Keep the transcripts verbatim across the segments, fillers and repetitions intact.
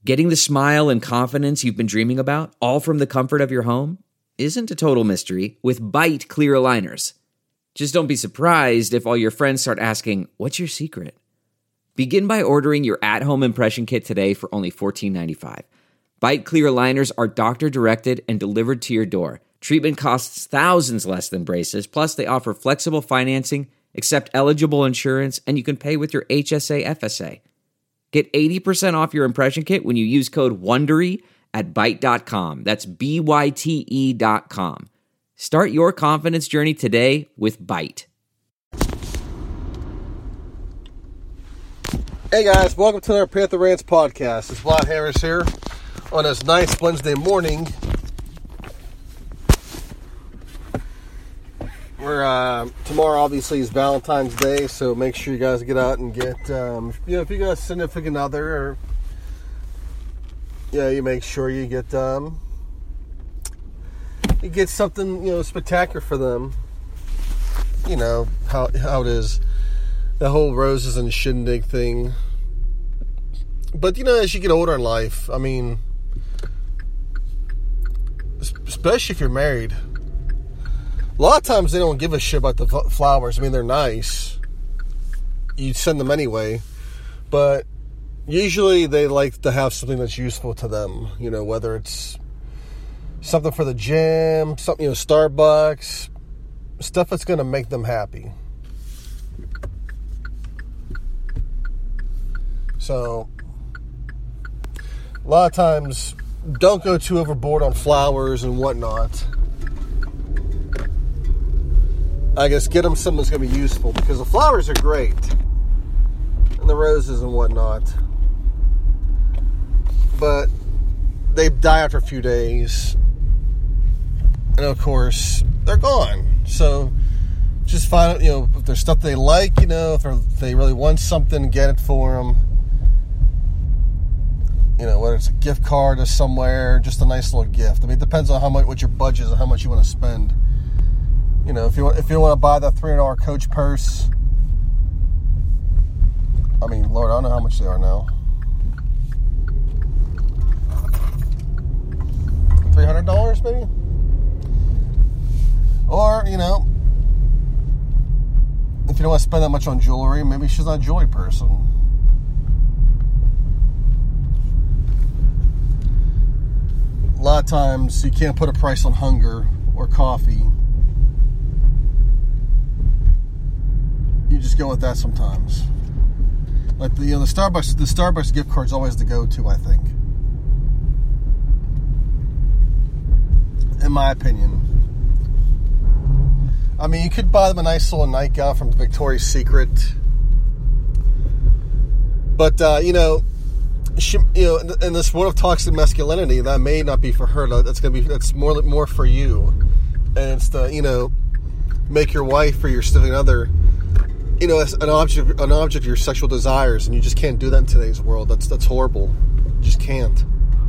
Getting the smile and confidence you've been dreaming about, all from the comfort of your home, isn't a total mystery with Byte clear aligners. Just don't be surprised if all your friends start asking, "What's your secret?" Begin by ordering your at-home impression kit today for only fourteen ninety-five. Byte clear aligners are doctor-directed and delivered to your door. Treatment costs thousands less than braces, plus they offer flexible financing, accept eligible insurance, and you can pay with your H S A F S A. Get eighty percent off your impression kit when you use code WONDERY at byte dot com. That's B Y T E dot com. Start your confidence journey today with Byte. Hey guys, welcome to our Panther Rants podcast. It's Vlad Harris here on this nice Wednesday morning. We're, uh, tomorrow obviously is Valentine's Day, so make sure you guys get out and get, um, you know, if you got a significant other, or, yeah, you make sure you get, um, you get something, you know, spectacular for them. You know, how, how it is. The whole roses and shindig thing. But, you know, as you get older in life, I mean, especially if you're married, a lot of times they don't give a shit about the flowers. I mean, they're nice. You send them anyway. But usually they like to have something that's useful to them. You know, whether it's something for the gym, something, you know, Starbucks, stuff that's going to make them happy. So, a lot of times, don't go too overboard on flowers and whatnot. I guess get them something that's going to be useful, because the flowers are great, and the roses and whatnot, but they die after a few days, and of course, they're gone. So, just find out, you know, if there's stuff they like, you know, if they really want something, get it for them. You know, whether it's a gift card to somewhere, just a nice little gift. I mean, it depends on how much, what your budget is and how much you want to spend. You know, if you want, if you want to buy that three hundred dollars Coach purse, I mean, Lord, I don't know how much they are now. three hundred dollars maybe? Or, you know, if you don't want to spend that much on jewelry, maybe she's not a jewelry person. A lot of times you can't put a price on hunger or coffee. You just go with that sometimes. Like the, you know, the Starbucks, the Starbucks gift card's always the go-to, I think. In my opinion. I mean, you could buy them a nice little nightgown from Victoria's Secret. But, uh, you know, she, you know, in this world of toxic masculinity, that may not be for her. That's gonna be, that's more, more for you. And it's the, you know, make your wife or your significant other, you know, an object, an object of your sexual desires, and you just can't do that in today's world. That's that's horrible. You just can't.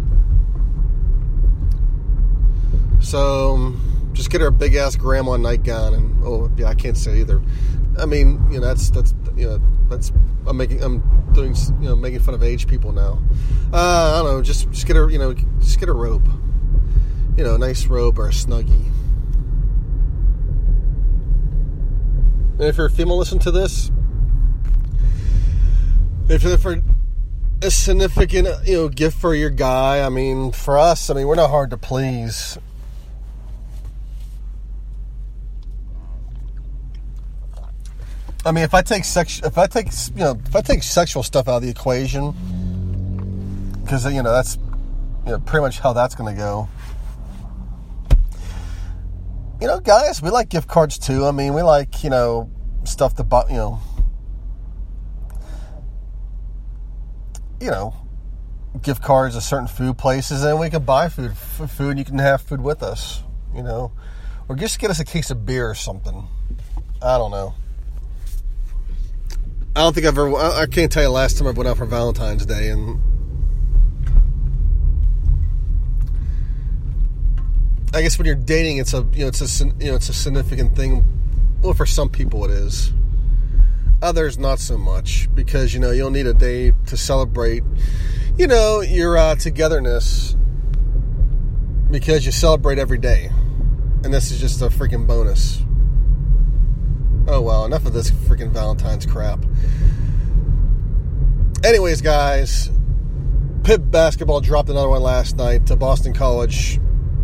So, just get her a big ass grandma nightgown, and oh yeah, I can't say either. I mean, you know, that's that's you know, that's I'm making I'm doing you know making fun of age people now. Uh, I don't know, just just get her you know just get a robe, you know, a nice robe or a snuggie. And if you're a female, listen to this. If you're for a significant, you know, gift for your guy, I mean, for us, I mean, we're not hard to please. I mean, if I take sex, if I take, you know, if I take sexual stuff out of the equation, because you know that's, you know, pretty much how that's going to go. You know, guys, we like gift cards too. I mean, we like, you know, stuff to buy, you know, you know, gift cards to certain food places, and we can buy food, food, and you can have food with us, you know, or just get us a case of beer or something. I don't know. I don't think I've ever, I can't tell you the last time I went out for Valentine's Day, and I guess when you're dating, it's a you know it's a you know it's a significant thing. Well, for some people it is. Others not so much, because you know you'll need a day to celebrate. you know, your uh, togetherness, because you celebrate every day. And this is just a freaking bonus. Oh, well, enough of this freaking Valentine's crap. Anyways, guys, Pitt basketball dropped another one last night to Boston College.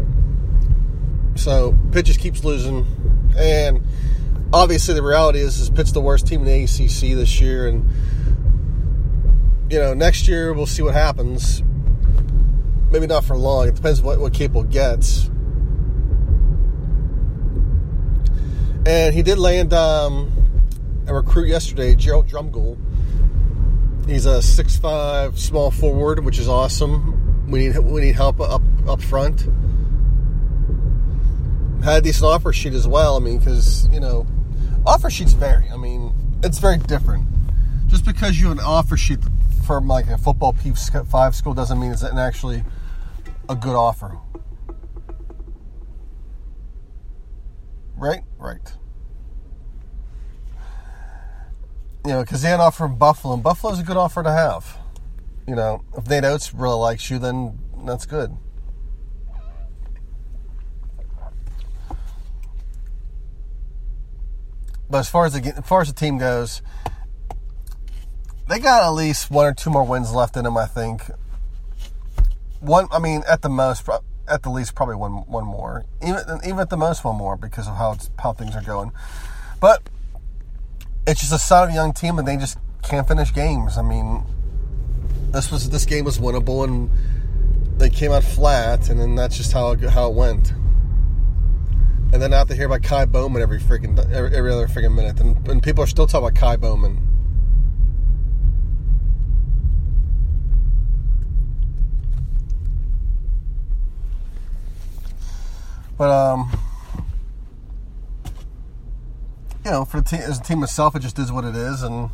So, Pitt just keeps losing. And obviously the reality is, is Pitt's the worst team in the A C C this year. And, you know, next year we'll see what happens. Maybe not for long. It depends what, what Capel gets. And he did land um, a recruit yesterday, Gerald Drumgoole. He's a six five small forward, which is awesome. We need we need help up up front. Had a decent offer sheet as well. I mean, because, you know, offer sheets vary. I mean, it's very different. Just because you have an offer sheet from like a football P five school doesn't mean it's actually a good offer. Right? Right. You know, because they had an offer from Buffalo, and Buffalo's a good offer to have. You know, if Nate Oates really likes you, then that's good. But as far as the, as far as the team goes, they got at least one or two more wins left in them, I think. One, I mean, at the most, at the least, probably one one more. Even even at the most, one more because of how it's, how things are going. But it's just a sign of a young team, and they just can't finish games. I mean, this was this game was winnable, and they came out flat, and then that's just how it, how it went. And then I have to hear about Kai Bowman every freaking every, every other freaking minute, and, and people are still talking about Kai Bowman. But um, you know, for the team, as a team itself, it just is what it is, and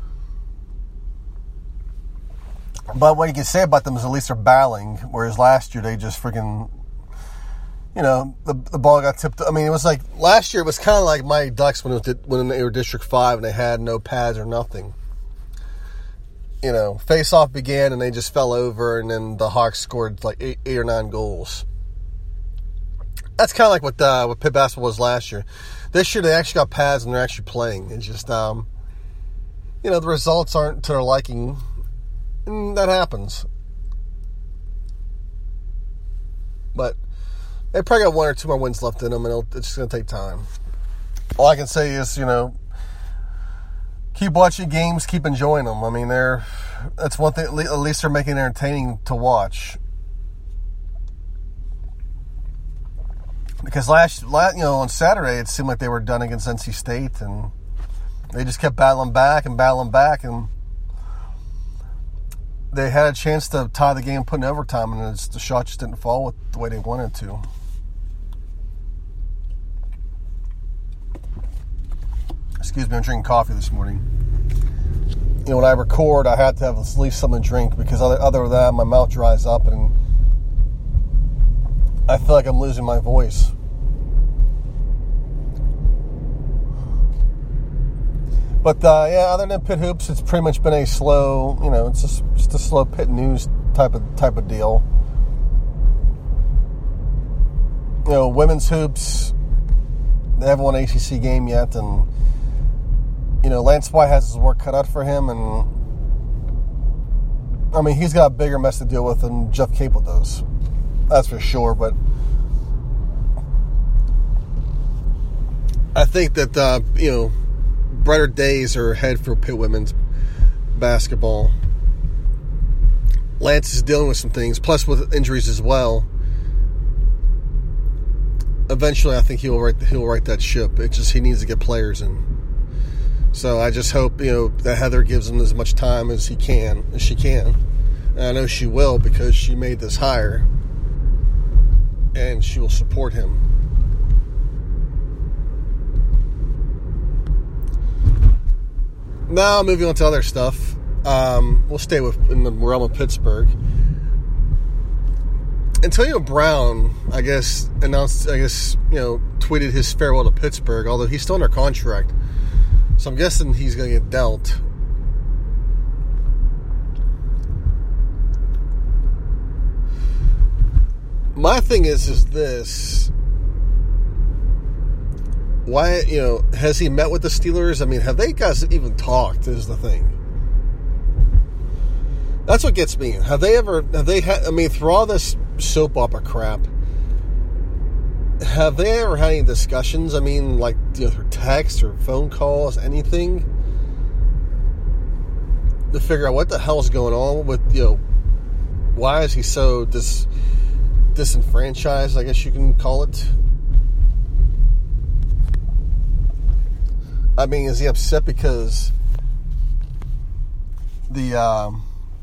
but what you can say about them is at least they're battling, whereas last year they just freaking, you know, the the ball got tipped. I mean, it was like last year. It was kind of like Mighty Ducks when it was when they were District Five and they had no pads or nothing. You know, face-off began and they just fell over, and then the Hawks scored like eight, eight or nine goals. That's kind of like what uh, what Pitt basketball was last year. This year they actually got pads and they're actually playing. It's just, um, you know, the results aren't to their liking, and that happens. But they probably got one or two more wins left in them, and it's just going to take time. All I can say is, you know, keep watching games, keep enjoying them. I mean, they're that's one thing. At least they're making it entertaining to watch. Because last, last, you know, on Saturday, it seemed like they were done against N C State, and they just kept battling back and battling back, and they had a chance to tie the game, put in overtime, and it's, the shot just didn't fall with the way they wanted to. Excuse me, I'm drinking coffee this morning. You know, when I record, I have to have at least something to drink, because other, other than that, my mouth dries up, and I feel like I'm losing my voice. But, uh, yeah, other than Pitt hoops, it's pretty much been a slow, you know, it's just, just a slow Pitt news type of type of deal. You know, women's hoops, they haven't won an A C C game yet, and, you know, Lance White has his work cut out for him, and, I mean, he's got a bigger mess to deal with than Jeff Capel does. That's for sure, but I think that, uh, you know, brighter days are ahead for Pitt women's basketball. Lance is dealing with some things, plus with injuries as well. Eventually, I think he'll right he'll right that ship. It's just he needs to get players in. So I just hope, you know, that Heather gives him as much time as he can, as she can. And I know she will, because she made this hire. And she will support him. Now, moving on to other stuff. Um, we'll stay with in the realm of Pittsburgh. Antonio Brown, I guess, announced, I guess, you know, tweeted his farewell to Pittsburgh, although he's still under contract. So I'm guessing he's going to get dealt. my thing is, is this. Why, you know, has he met with the Steelers? I mean, have they guys even talked is the thing. That's what gets me. Have they ever, have they had, I mean, through all this soap opera crap, have they ever had any discussions? I mean, like, you know, through text or phone calls, anything? To figure out what the hell's going on with, you know, why is he so dis, disenfranchised, I guess you can call it. I mean, is he upset because the um,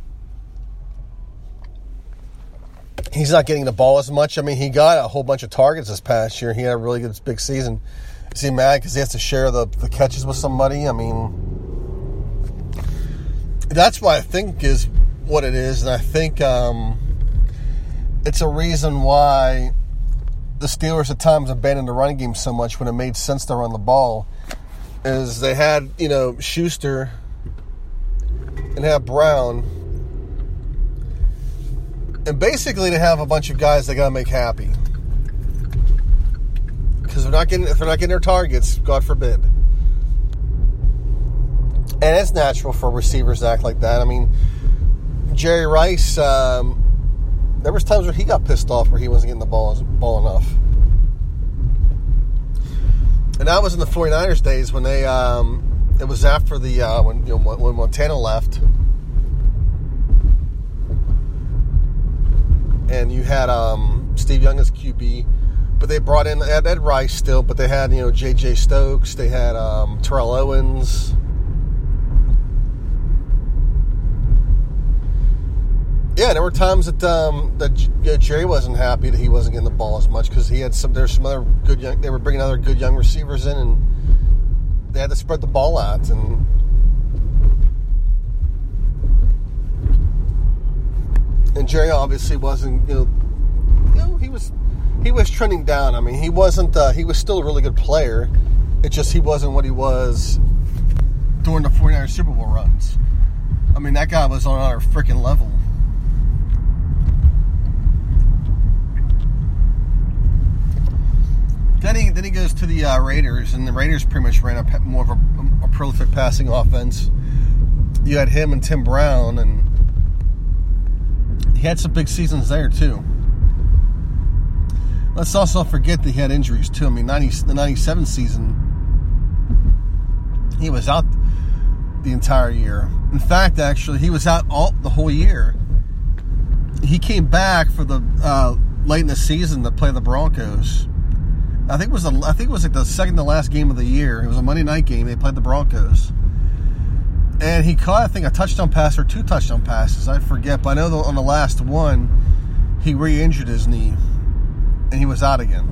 he's not getting the ball as much? I mean, he got a whole bunch of targets this past year. He had a really good big season. Is he mad because he has to share the, the catches with somebody? I mean, that's what I think is what it is. And I think um, it's a reason why the Steelers at times abandoned the running game so much when it made sense to run the ball. Is they had, you know, Schuster and have Brown. And basically they have a bunch of guys they got to make happy. Because they're not getting, if they're not getting their targets, God forbid. And it's natural for receivers to act like that. I mean, Jerry Rice, um, there was times where he got pissed off where he wasn't getting the ball, ball enough. And that was in the 49ers days when they, um, it was after the, uh, when, you know, when Montana left. And you had um, Steve Young as Q B. But they brought in, they had Ed Rice still, but they had, you know, J J Stokes. They had um, Terrell Owens. Yeah, there were times that um, that you know, Jerry wasn't happy that he wasn't getting the ball as much because he had some. There's some other good young. They were bringing other good young receivers in, and they had to spread the ball out. And and Jerry obviously wasn't. You know, you know he was he was trending down. I mean, he wasn't. Uh, he was still a really good player. It's just he wasn't what he was during the 49ers Super Bowl runs. I mean, that guy was on another freaking level. Then he, then he goes to the uh, Raiders, and the Raiders pretty much ran a, more of a, a prolific passing offense. You had him and Tim Brown, and he had some big seasons there, too. Let's also forget that he had injuries, too. I mean, ninety, the ninety-seven season, he was out the entire year. In fact, actually, he was out all the whole year. He came back for the uh, late in the season to play the Broncos. I think it was the, I think it was like the second to last game of the year. It was a Monday night game. They played the Broncos, and he caught I think a touchdown pass or two touchdown passes. I forget, but I know on the last one he re-injured his knee, and he was out again.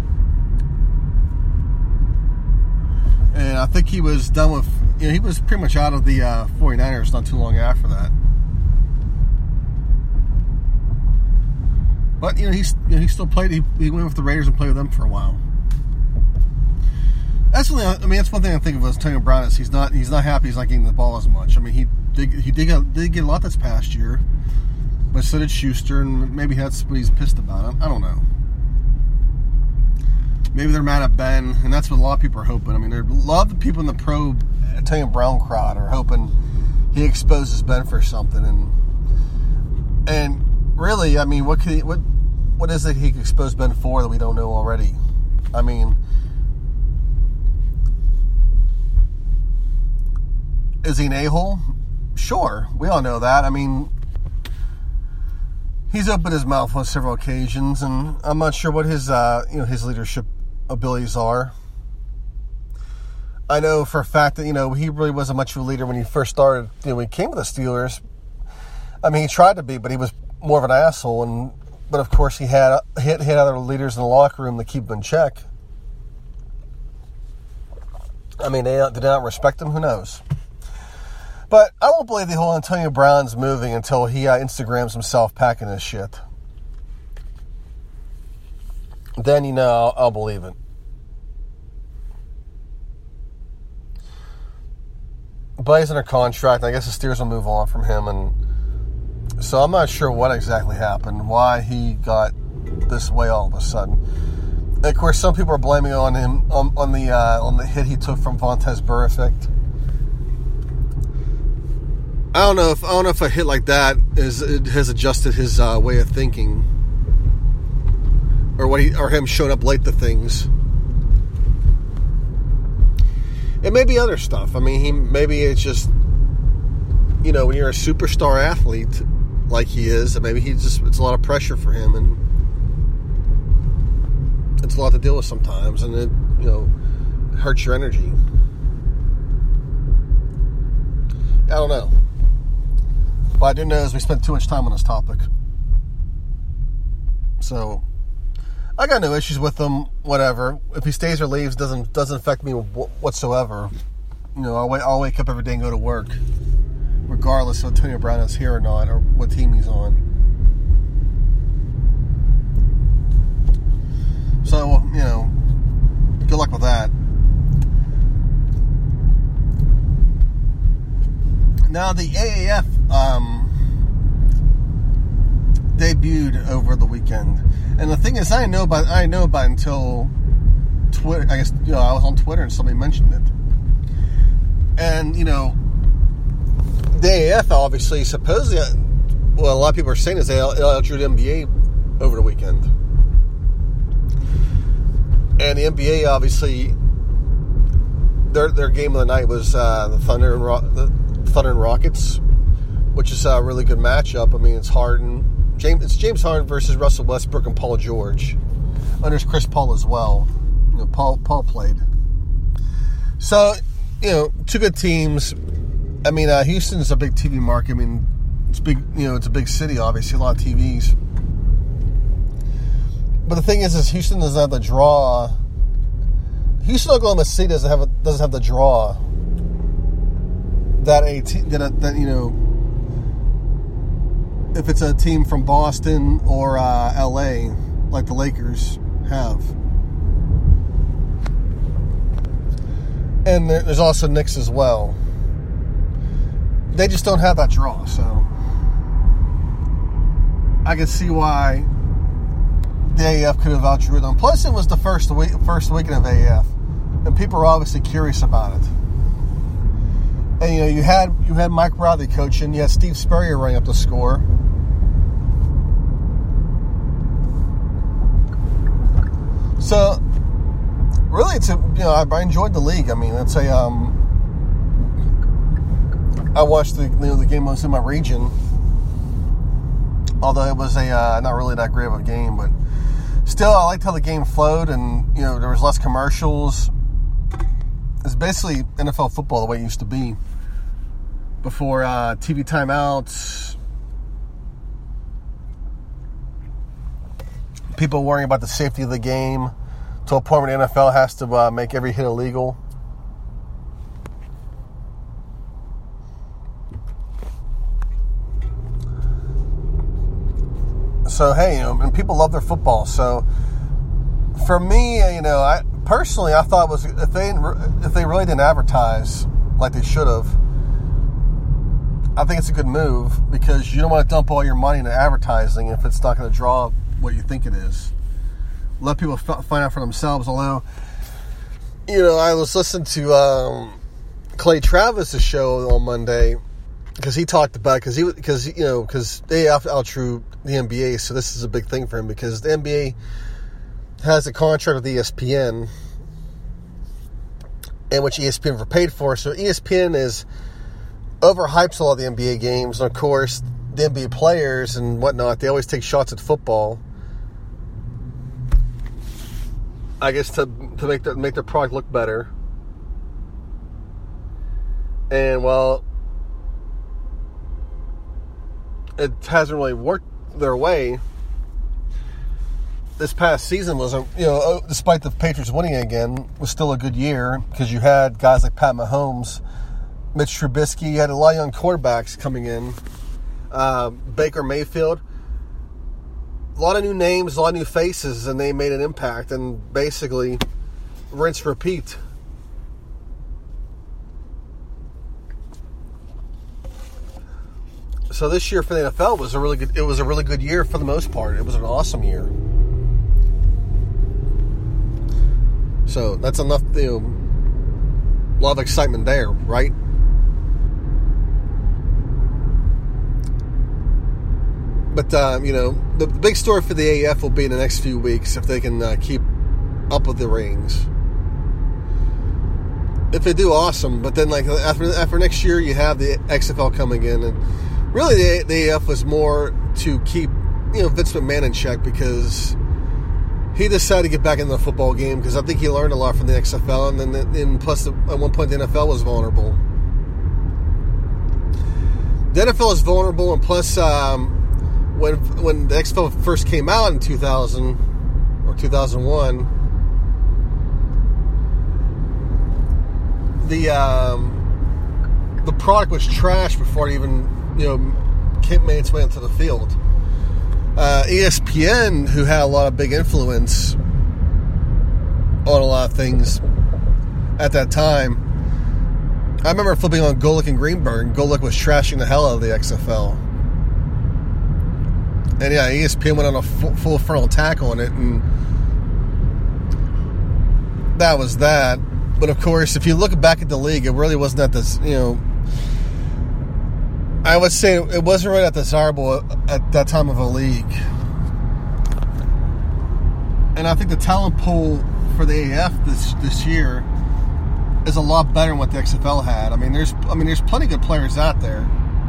And I think he was done with. You know, he was pretty much out of the uh, 49ers not too long after that. But, you know, he's, you know, he still played. He, he went with the Raiders and played with them for a while. That's really, I mean, that's one thing I think of as Antonio Brown is he's not he's not happy. He's not getting the ball as much. I mean, he did he did get, did get a lot this past year, but so did Schuster, and maybe that's what he's pissed about. I, I don't know. Maybe they're mad at Ben, and that's what a lot of people are hoping. I mean, there a lot of the people in the pro Antonio Brown crowd are hoping he exposes Ben for something, and and really, I mean, what could he, what what is it he could expose Ben for that we don't know already? I mean, is he an a-hole? Sure, we all know that. I mean, he's opened his mouth on several occasions, and I'm not sure what his uh, you know his leadership abilities are. I know for a fact that, you know, he really wasn't much of a leader when he first started, you know, when he came to the Steelers. I mean, he tried to be, but he was more of an asshole. And but of course, he had he had, he had other leaders in the locker room to keep him in check. I mean, they did not respect him. Who knows? But I won't believe the whole Antonio Brown's moving until he uh, Instagrams himself packing his shit. Then, you know, I'll, I'll believe it. But he's under contract. I guess the Steelers will move on from him. And so I'm not sure what exactly happened, why he got this way all of a sudden. And of course, some people are blaming on him on, on the uh, on the hit he took from Vontaze Burfict. I don't know if I don't know if a hit like that is it has adjusted his uh, way of thinking, or what he, or him showing up late to things. It may be other stuff. I mean, he maybe it's just, you know, when you're a superstar athlete like he is, maybe he just it's a lot of pressure for him, and it's a lot to deal with sometimes, and it, you know, hurts your energy. I don't know. What I do know is we spent too much time on this topic. So, I got no issues with him, whatever. If he stays or leaves, doesn't doesn't affect me whatsoever. You know, I'll wait, I'll wake up every day and go to work, regardless of Antonio Brown is here or not, or what team he's on. So, you know, good luck with that. Now, the A A F um, debuted over the weekend, and the thing is, I didn't know about I didn't know about it until Twitter. I guess you know I was on Twitter and somebody mentioned it, and you know, the A A F obviously supposedly, well, a lot of people are saying is they outdrew the N B A over the weekend, and the N B A obviously their their game of the night was uh, the Thunder and Ro- the Thunder and Rockets, which is a really good matchup. I mean, it's Harden, James, it's James Harden versus Russell Westbrook and Paul George. And there's Chris Paul as well. You know, Paul Paul played. So, you know, two good teams. I mean, uh, Houston's a big T V market. I mean, it's big. You know, it's a big city. Obviously, a lot of T Vs. But the thing is, is Houston doesn't have the draw. Houston, Oklahoma City doesn't have a, doesn't have the draw. That a te- that, a, that you know, if it's a team from Boston or uh, L A, like the Lakers have, and there, there's also Knicks as well. They just don't have that draw, so I can see why the A A F could have outdrew them. Plus, it was the first week, first weekend of A A F, and people are obviously curious about it. And, you know, you had you had Mike Bradley coaching. You had Steve Spurrier running up the score. So, really, it's a, you know, I, I enjoyed the league. I mean, it's a, um, I watched the, you know, the game was in my region. Although it was a, uh, not really that great of a game, but still, I liked how the game flowed, and, you know, there was less commercials. It's basically N F L football the way it used to be before uh, T V timeouts, people worrying about the safety of the game to a point where the N F L has to uh, make every hit illegal. So, hey, you know, and people love their football. So, for me, you know, I personally, I thought it was if they if they really didn't advertise like they should have, I think it's a good move because you don't want to dump all your money into advertising if it's not going to draw what you think it is. Let people f- find out for themselves. Although, you know, I was listening to um, Clay Travis' show on Monday because he talked about because he because you know because they outdrew the N B A, so this is a big thing for him because the N B A has a contract with E S P N, and which E S P N were paid for. So E S P N is overhypes all the N B A games, and of course the N B A players and whatnot, they always take shots at football. I guess to to make their make their product look better. And well, it hasn't really worked their way. This past season was, a you know, despite the Patriots winning again, was still a good year because you had guys like Pat Mahomes, Mitch Trubisky, you had a lot of young quarterbacks coming in, uh, Baker Mayfield, a lot of new names, a lot of new faces, and they made an impact. And basically, rinse, repeat. So this year for the N F L was a really good. It was a really good year for the most part. It was an awesome year. So that's enough, you know, a lot of excitement there, right? But, um, you know, the big story for the A A F will be in the next few weeks if they can uh, keep up with the ratings. If they do, awesome. But then, like, after after next year, you have the X F L coming in. And really, the, the A A F was more to keep, you know, Vince McMahon in check because he decided to get back into the football game because I think he learned a lot from the X F L. And then, and plus, at one point, the N F L was vulnerable. The N F L is vulnerable, and plus, um, when when the X F L first came out in two thousand or two thousand one, the um, the product was trash before it even, you know, came, made its way into the field. Uh, E S P N, who had a lot of big influence on a lot of things at that time, I remember flipping on Golick and Greenberg, and Golick was trashing the hell out of the X F L. And yeah, E S P N went on a full, full frontal attack on it, and that was that. But of course, if you look back at the league, it really wasn't at this, you know, I would say it wasn't really that desirable at that time of a league. And I think the talent pool for the A A F this this year is a lot better than what the X F L had. I mean, there's I mean, there's plenty of good players out there.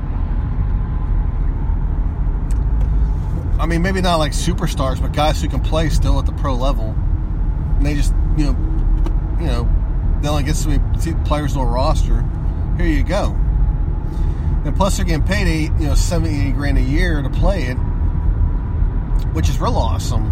I mean, maybe not like superstars, but guys who can play still at the pro level. And they just, you know, you know, they only get so many players on a roster. Here you go. And plus, they're getting paid eight, you know, seventy, eighty grand a year to play it, which is real awesome.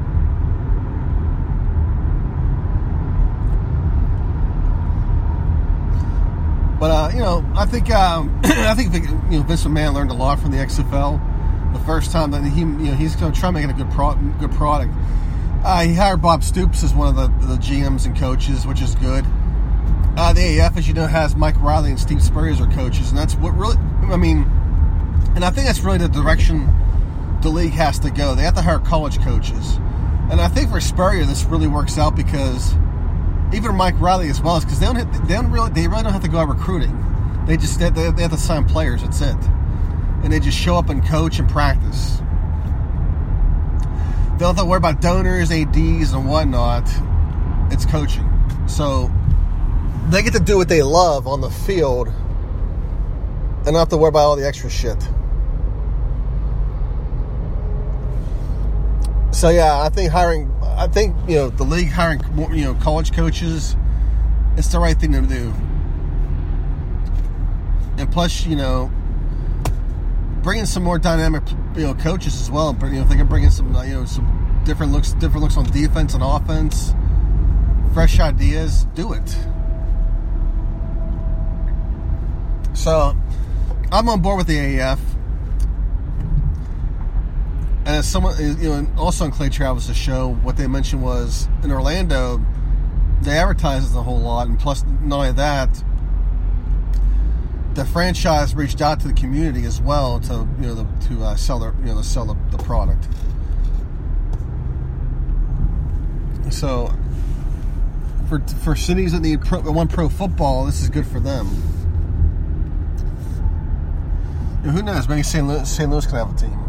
But uh, you know, I think um, I think you know Vince McMahon learned a lot from the X F L. The first time that he, you know, he's going to try making a good pro, good product. Uh, he hired Bob Stoops as one of the, the G Ms and coaches, which is good. Uh, the A A F, as you know, has Mike Riley and Steve Spurrier as their coaches, and that's what really, I mean, and I think that's really the direction the league has to go. They have to hire college coaches, and I think for Spurrier this really works out because even Mike Riley as well, is because they don't, have, they don't really, they really don't have to go out recruiting. They just they, they have to sign players. That's it. And they just show up and coach and practice. They don't have to worry about donors, A Ds, and whatnot. It's coaching. So they get to do what they love on the field and not have to worry about all the extra shit. So yeah, I think hiring, I think, you know, the league hiring, you know, college coaches, it's the right thing to do. And plus, you know, bring in some more dynamic, you know, coaches as well. You know, if they can bring in some, you know, some different looks, different looks on defense and offense, fresh ideas, do it. So, I'm on board with the A A F. And as someone, you know, also on Clay Travis' show, what they mentioned was in Orlando, they advertise a whole lot, and plus, not only that, the franchise reached out to the community as well to, you know, the, to uh, sell their, you know, to sell the, the product. So, for for cities that need pro, one pro football, this is good for them. You know, who knows? Maybe Saint Louis, Saint Louis can have a team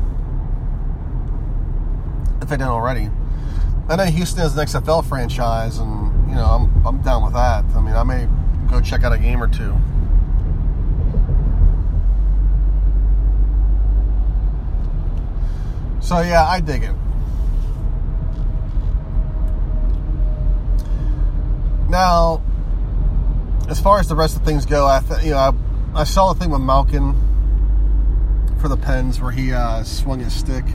if they didn't already. I know Houston has an X F L franchise, and you know, I'm I'm down with that. I mean, I may go check out a game or two. So yeah, I dig it. Now, as far as the rest of things go, I th- you know I, I saw a thing with Malkin for the Pens where he uh, swung his stick,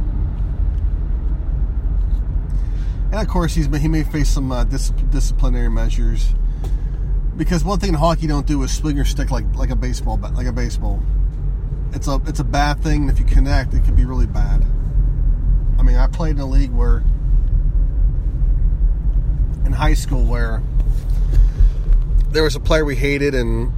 and of course he's he may face some uh, dis- disciplinary measures because one thing in hockey you don't do is swing your stick like like a baseball like a baseball. It's a it's a bad thing. And if you connect, it can be really bad. I mean, I played in a league where, in high school, where there was a player we hated, and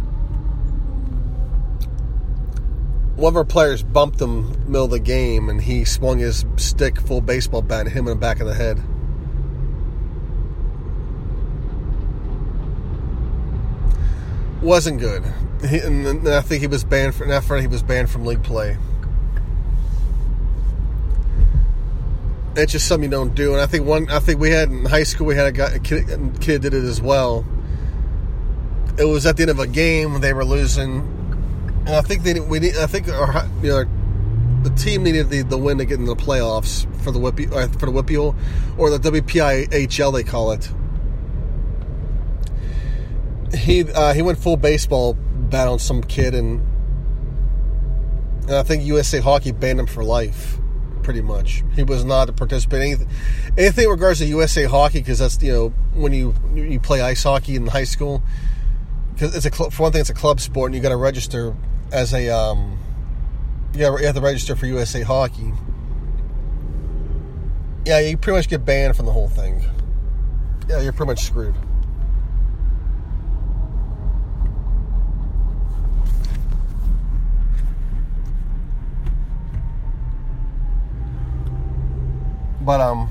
one of our players bumped him in the middle of the game, and he swung his stick full baseball bat and hit him in the back of the head. wasn't good. He, and I think he was banned for after he was banned from league play. It's just something you don't do. And I think one, I think we had in high school, we had a guy, a kid, a kid did it as well. It was at the end of a game when they were losing, and I think they we need, I think our, you know, the team needed the, the win to get into the playoffs for the Whippy, or for the Whippeal, or the W P I H L they call it. He uh, he went full baseball bat on some kid, and, and I think U S A Hockey banned him for life. Pretty much, he was not to participate in anything, anything in regards to U S A Hockey, because that's, you know, when you you play ice hockey in high school, because it's a for one thing it's a club sport, and you got to register as a um you, gotta, you have to register for U S A Hockey. Yeah, you pretty much get banned from the whole thing. Yeah, you're pretty much screwed. But, um,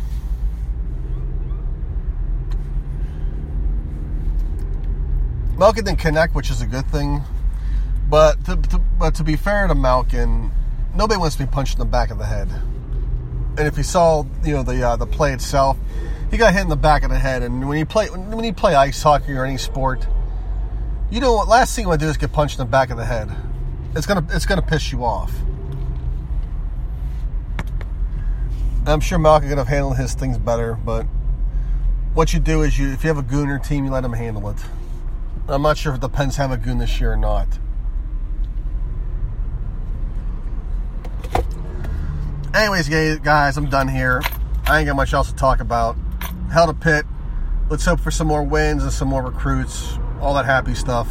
Malkin didn't connect, which is a good thing. But to, to, but to be fair to Malkin, nobody wants to be punched in the back of the head. And if you saw, you know, the uh, the play itself, he got hit in the back of the head. And when you play when you play ice hockey or any sport, you know what? Last thing you want to do is get punched in the back of the head. It's gonna it's gonna piss you off. I'm sure Malkin could have handled his things better, but what you do is you, if you have a goon in your team, you let him handle it. I'm not sure if the Pens have a goon this year or not. Anyways, guys, I'm done here. I ain't got much else to talk about. Hell to Pitt. Let's hope for some more wins and some more recruits. All that happy stuff.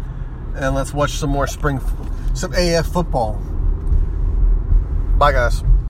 And let's watch some more spring, some A A F football. Bye, guys.